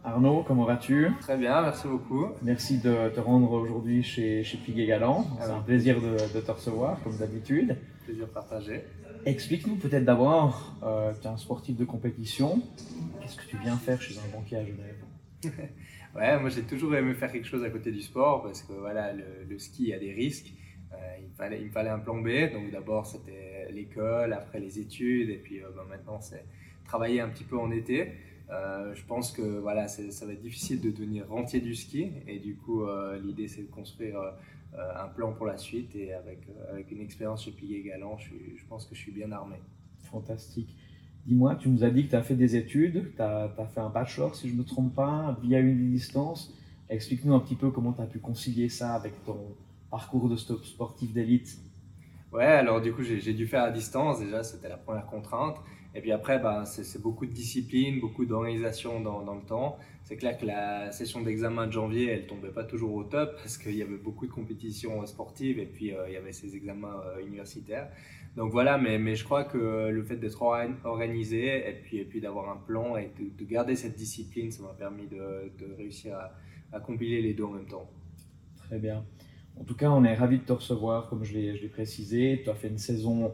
Arnaud, comment vas-tu? Très bien, merci beaucoup. Merci de te rendre aujourd'hui chez Piguet Galant. C'est un Avec plaisir de te recevoir, comme d'habitude. plaisir partagé. Explique-nous peut-être d'abord, tu es un sportif de compétition. Qu'est-ce que tu viens faire chez un banquier à Genève? Ouais, moi j'ai toujours aimé faire quelque chose à côté du sport parce que voilà, le ski a des risques. Il me fallait un plan B. Donc d'abord c'était l'école, après les études et puis maintenant c'est travailler un petit peu en été. Je pense que voilà, ça va être difficile de devenir rentier du ski et du coup l'idée c'est de construire un plan pour la suite et avec une expérience chez Piguet Galant, je pense que je suis bien armé. Fantastique. Dis-moi, tu nous as dit que tu as fait des études, tu as fait un bachelor, si je ne me trompe pas, via une licence. Explique-nous un petit peu comment tu as pu concilier ça avec ton parcours de sportif d'élite. Ouais, alors du coup, j'ai dû faire à distance, déjà, c'était la première contrainte. Et puis après, ben, c'est beaucoup de discipline, beaucoup d'organisation dans le temps. C'est clair que la session d'examen de janvier, elle tombait pas toujours au top parce qu'il y avait beaucoup de compétitions sportives et puis il y avait ces examens universitaires. Donc voilà, mais je crois que le fait d'être organisé et puis d'avoir un plan et de garder cette discipline, ça m'a permis de réussir à compiler les deux en même temps. Très bien. En tout cas, on est ravis de te recevoir, comme je l'ai précisé. Tu as fait une saison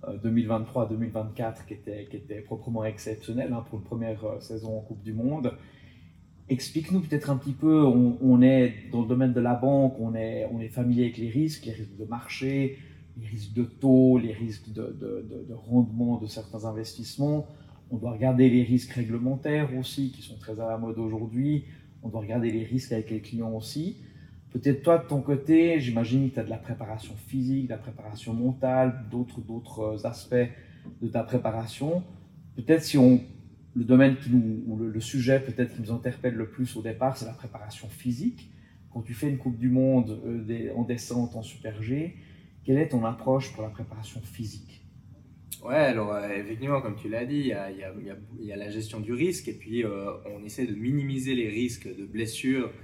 2023-2024 qui était proprement exceptionnelle pour une première saison en Coupe du Monde. Explique-nous peut-être un petit peu, on est dans le domaine de la banque, on est familier avec les risques de marché, les risques de taux, les risques de rendement de certains investissements. On doit regarder les risques réglementaires aussi, qui sont très à la mode aujourd'hui. On doit regarder les risques avec les clients aussi. Peut-être toi, de ton côté, j'imagine que tu as de la préparation physique, de la préparation mentale, d'autres aspects de ta préparation. Peut-être si on, le domaine ou le sujet peut-être qui nous interpelle le plus au départ, c'est la préparation physique. Quand tu fais une Coupe du Monde en descente, en Super G, quelle est ton approche pour la préparation physique? Ouais, alors effectivement, comme tu l'as dit, il y a la gestion du risque et puis on essaie de minimiser les risques de blessures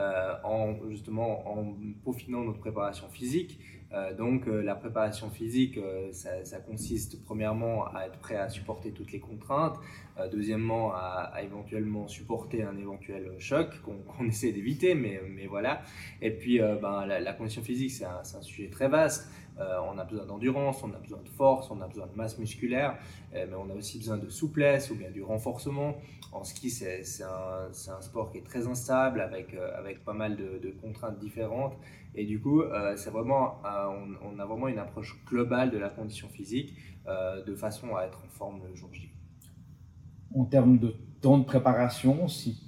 en peaufinant notre préparation physique. Donc la préparation physique, ça consiste premièrement à être prêt à supporter toutes les contraintes, deuxièmement à éventuellement supporter un éventuel choc qu'on essaie d'éviter, mais voilà. Et puis la condition physique, c'est un sujet très vaste. On a besoin d'endurance, on a besoin de force, on a besoin de masse musculaire, mais on a aussi besoin de souplesse ou bien du renforcement. En ski, c'est un sport qui est très instable avec pas mal de contraintes différentes. Et du coup, on a vraiment une approche globale de la condition physique de façon à être en forme le jour J. En termes de temps de préparation, si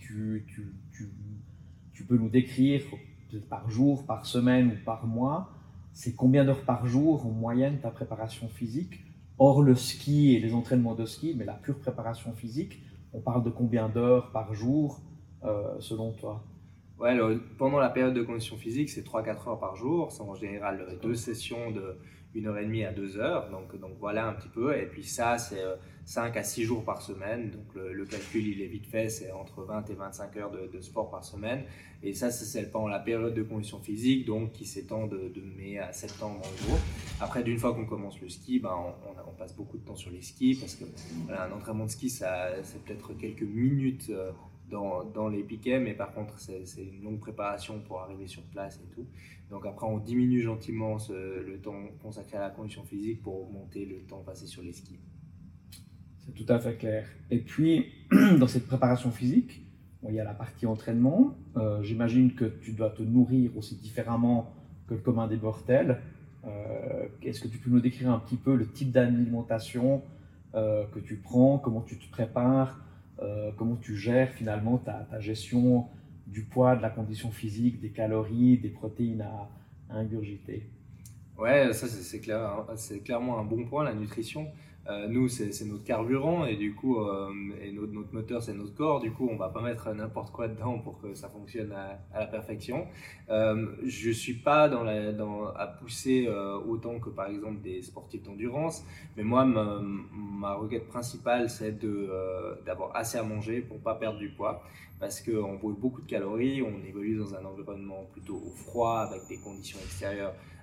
tu peux nous décrire peut-être par jour, par semaine ou par mois, c'est combien d'heures par jour en moyenne ta préparation physique, hors le ski et les entraînements de ski, mais la pure préparation physique, on parle de combien d'heures par jour selon toi? Ouais, alors, pendant la période de condition physique, c'est 3-4 heures par jour. C'est en général deux sessions de 1 heure et demie à 2 heures. Donc voilà un petit peu. Et puis ça, c'est 5 à 6 jours par semaine. Donc le calcul, il est vite fait. C'est entre 20 et 25 heures de sport par semaine. Et ça, c'est pendant la période de condition physique, donc qui s'étend de mai à septembre en gros. Après, d'une fois qu'on commence le ski, ben, on passe beaucoup de temps sur les skis parce que voilà, un entraînement de ski, c'est peut-être quelques minutes. Dans les piquets, mais par contre, c'est une longue préparation pour arriver sur place et tout. Donc après, on diminue gentiment le temps consacré à la condition physique pour augmenter le temps passé sur les skis. C'est tout à fait clair. Et puis, dans cette préparation physique, bon, il y a la partie entraînement. J'imagine que tu dois te nourrir aussi différemment que le commun des mortels. Est-ce que tu peux nous décrire un petit peu le type d'alimentation que tu prends, comment tu te prépares, comment tu gères finalement ta gestion du poids, de la condition physique, des calories, des protéines à ingurgiter? Ouais, ça c'est clairement un bon point, la nutrition. Nous, c'est notre carburant et du coup, notre moteur, c'est notre corps. Du coup, on va pas mettre n'importe quoi dedans pour que ça fonctionne à la perfection. Je suis pas à pousser autant que par exemple des sportifs d'endurance, mais moi, ma requête principale, c'est d'avoir assez à manger pour pas perdre du poids, parce qu'on brûle beaucoup de calories, on évolue dans un environnement plutôt froid avec des conditions extérieures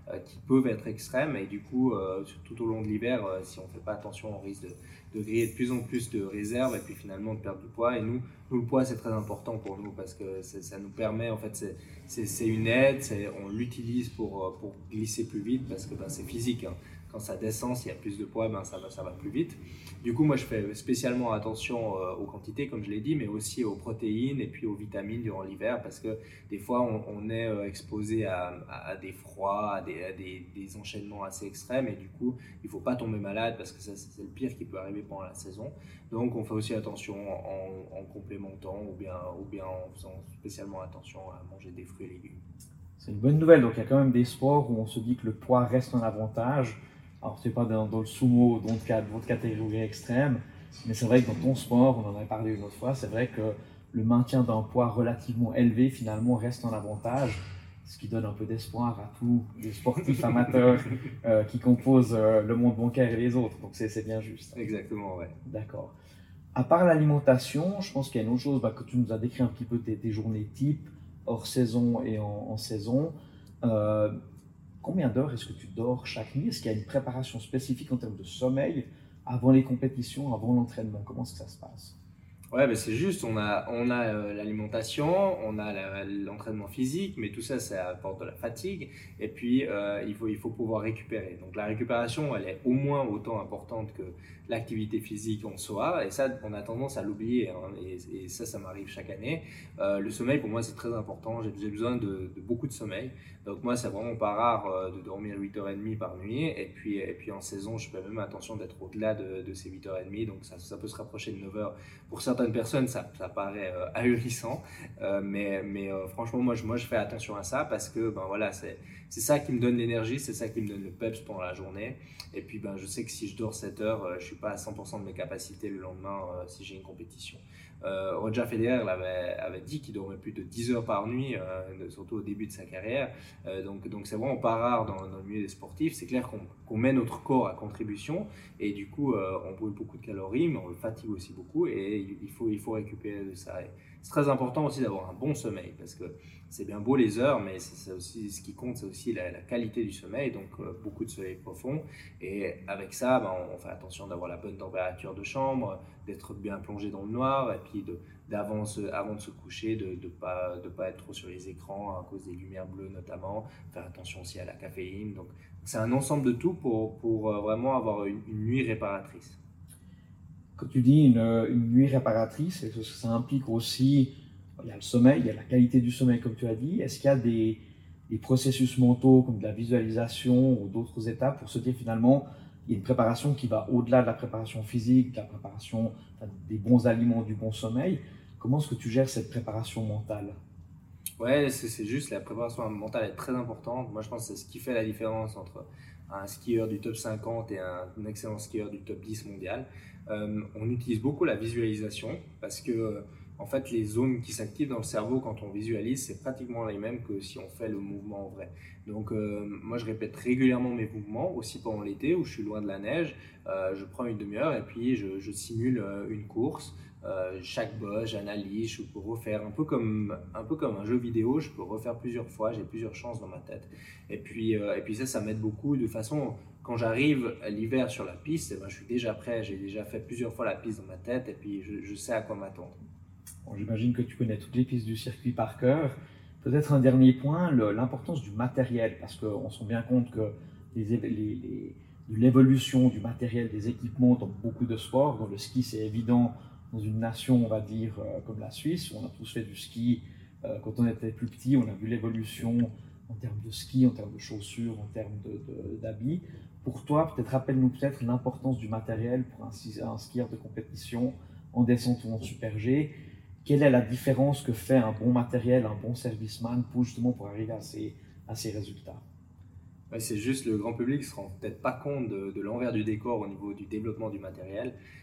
qui peuvent être extrêmes et du coup, tout au long de l'hiver, si on ne fait pas attention, on risque de griller de plus en plus de réserves et puis finalement de perdre du poids. Et nous le poids, c'est très important pour nous parce que ça nous permet, en fait, c'est une aide, on l'utilise pour glisser plus vite parce que c'est physique, hein. Quand ça descend, s'il y a plus de poids, ça va plus vite. Du coup, moi, je fais spécialement attention aux quantités, comme je l'ai dit, mais aussi aux protéines et puis aux vitamines durant l'hiver, parce que des fois, on est exposé à des froids, à des enchaînements assez extrêmes, et du coup, il ne faut pas tomber malade, parce que c'est le pire qui peut arriver pendant la saison. Donc, on fait aussi attention en complémentant, ou bien en faisant spécialement attention à manger des fruits et légumes. C'est une bonne nouvelle. Donc, il y a quand même des sports où on se dit que le poids reste un avantage. Alors, c'est pas dans le sumo, dans votre catégorie extrême, mais c'est vrai que dans ton sport, on en avait parlé une autre fois, c'est vrai que le maintien d'un poids relativement élevé, finalement, reste un avantage, ce qui donne un peu d'espoir à tous les sportifs amateurs qui composent le monde bancaire et les autres. Donc, c'est bien juste. Exactement, ouais. D'accord. À part l'alimentation, je pense qu'il y a une autre chose que tu nous as décrit un petit peu tes journées type, hors saison et en saison. Euh, Combien d'heures est-ce que tu dors chaque nuit? Est-ce qu'il y a une préparation spécifique en termes de sommeil avant les compétitions, avant l'entraînement? Comment est-ce que ça se passe? Ouais, c'est juste, on a l'alimentation, on a l'entraînement physique, mais tout ça, ça apporte de la fatigue. Et puis, il faut pouvoir récupérer. Donc, la récupération, elle est au moins autant importante que l'activité physique en soi. Et ça, on a tendance à l'oublier, hein, et ça m'arrive chaque année. Le sommeil, pour moi, c'est très important. J'ai besoin de beaucoup de sommeil. Donc, moi, c'est vraiment pas rare de dormir 8h30 par nuit. Et puis en saison, je fais même attention d'être au-delà de ces 8h30. Donc, ça peut se rapprocher de 9h. Pour certaines personnes, ça paraît ahurissant, franchement, moi, je fais attention à ça parce que voilà, c'est ça qui me donne l'énergie, c'est ça qui me donne le peps pendant la journée. Et puis, je sais que si je dors 7 heures, je ne suis pas à 100% de mes capacités le lendemain si j'ai une compétition. Roger Federer avait dit qu'il dormait plus de 10 heures par nuit, surtout au début de sa carrière. Donc c'est vraiment pas rare dans le milieu des sportifs. C'est clair qu'on met notre corps à contribution et du coup, on brûle beaucoup de calories, mais on le fatigue aussi beaucoup et il faut récupérer de ça. Et c'est très important aussi d'avoir un bon sommeil parce que c'est bien beau les heures, mais c'est aussi, ce qui compte, c'est aussi la qualité du sommeil, donc beaucoup de sommeil profond. Et avec ça, on fait attention d'avoir la bonne température de chambre, d'être bien plongé dans le noir, et puis avant de se coucher, de ne pas être trop sur les écrans à cause des lumières bleues notamment, faire attention aussi à la caféine. Donc c'est un ensemble de tout pour vraiment avoir une nuit réparatrice. Quand tu dis une nuit réparatrice, est-ce que ça implique aussi, il y a le sommeil, il y a la qualité du sommeil comme tu as dit, est-ce qu'il y a des processus mentaux comme de la visualisation ou d'autres étapes pour se dire finalement il y a une préparation qui va au-delà de la préparation physique, de la préparation des bons aliments, du bon sommeil. Comment est-ce que tu gères cette préparation mentale? Ouais, c'est juste, la préparation mentale est très importante. Moi, je pense que c'est ce qui fait la différence entre un skieur du top 50 et un excellent skieur du top 10 mondial. On utilise beaucoup la visualisation parce que, en fait, les zones qui s'activent dans le cerveau quand on visualise, c'est pratiquement les mêmes que si on fait le mouvement en vrai. Donc, moi, je répète régulièrement mes mouvements, aussi pendant l'été où je suis loin de la neige. Je prends une demi-heure et puis je simule une course. Chaque boss, j'analyse, je peux refaire un peu comme un jeu vidéo, je peux refaire plusieurs fois, j'ai plusieurs chances dans ma tête. Et puis ça m'aide beaucoup. De façon, quand j'arrive l'hiver sur la piste, je suis déjà prêt, j'ai déjà fait plusieurs fois la piste dans ma tête et puis je sais à quoi m'attendre. Bon, j'imagine que tu connais toutes les pistes du circuit par cœur. Peut-être un dernier point, l'importance du matériel, parce qu'on se rend bien compte que l'évolution du matériel, des équipements dans beaucoup de sports, dans le ski c'est évident, dans une nation, on va dire, comme la Suisse, où on a tous fait du ski quand on était plus petit, on a vu l'évolution en termes de ski, en termes de chaussures, en termes d'habits. Pour toi, rappelle-nous peut-être l'importance du matériel pour un skieur de compétition en descente ou en super G. Quelle est la différence que fait un bon matériel, un bon serviceman pour arriver à ces résultats? Ouais, c'est juste le grand public ne se rend peut-être pas compte de l'envers du décor au niveau du développement du matériel.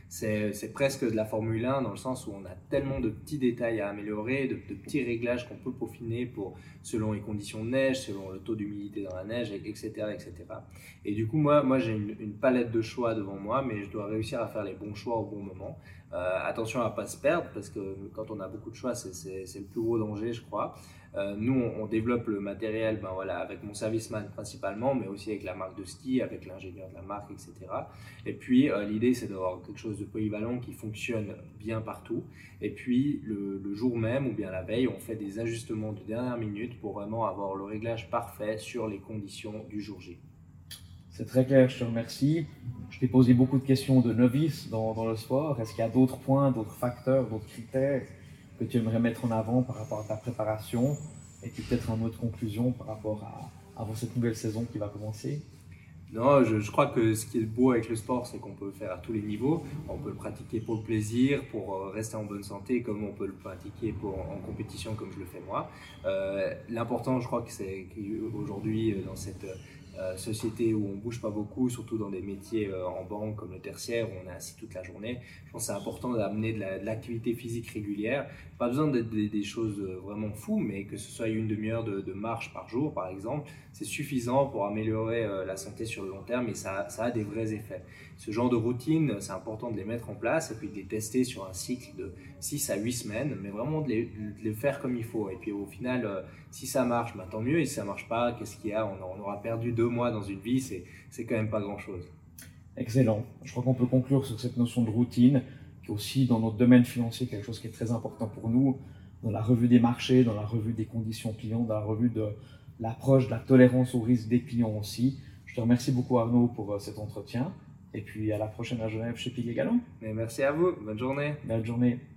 C'est presque de la Formule 1 dans le sens où on a tellement de petits détails à améliorer, de petits réglages qu'on peut peaufiner selon les conditions de neige, selon le taux d'humidité dans la neige, etc., etc. Et du coup, moi j'ai une palette de choix devant moi, mais je dois réussir à faire les bons choix au bon moment. Attention à ne pas se perdre, parce que quand on a beaucoup de choix, c'est le plus gros danger, je crois. Nous, on développe le matériel avec mon serviceman principalement, mais aussi avec la marque de ski, avec l'ingénieur de la marque, etc. Et puis, l'idée, c'est d'avoir quelque chose de polyvalent qui fonctionne bien partout. Et puis, le jour même ou bien la veille, on fait des ajustements de dernière minute pour vraiment avoir le réglage parfait sur les conditions du jour J. C'est très clair, je te remercie. Je t'ai posé beaucoup de questions de novice dans le sport. Est-ce qu'il y a d'autres points, d'autres facteurs, d'autres critères que tu aimerais mettre en avant par rapport à ta préparation? Et puis peut-être un mot de conclusion par rapport à cette nouvelle saison qui va commencer? Non, je crois que ce qui est beau avec le sport, c'est qu'on peut le faire à tous les niveaux. On peut le pratiquer pour le plaisir, pour rester en bonne santé, comme on peut le pratiquer en compétition, comme je le fais moi. L'important, je crois que c'est qu'aujourd'hui, dans cette société où on ne bouge pas beaucoup, surtout dans des métiers en banque comme le tertiaire, où on est assis toute la journée, je pense que c'est important d'amener de l'activité physique régulière. Pas besoin d'être des choses vraiment fous, mais que ce soit une demi-heure de marche par jour, par exemple, c'est suffisant pour améliorer la santé sur le long terme et ça a des vrais effets. Ce genre de routine, c'est important de les mettre en place et puis de les tester sur un cycle de 6 à 8 semaines, mais vraiment de les faire comme il faut. Et puis au final, si ça marche, tant mieux. Et si ça ne marche pas, qu'est-ce qu'il y a? On aura perdu 2 mois dans une vie, c'est quand même pas grand-chose. Excellent. Je crois qu'on peut conclure sur cette notion de routine, qui est aussi dans notre domaine financier quelque chose qui est très important pour nous, dans la revue des marchés, dans la revue des conditions clients, dans la revue de l'approche de la tolérance au risque des clients aussi. Je te remercie beaucoup Arnaud pour cet entretien et puis à la prochaine à Genève chez Piguet Galland. Mais merci à vous, bonne journée. Belle journée.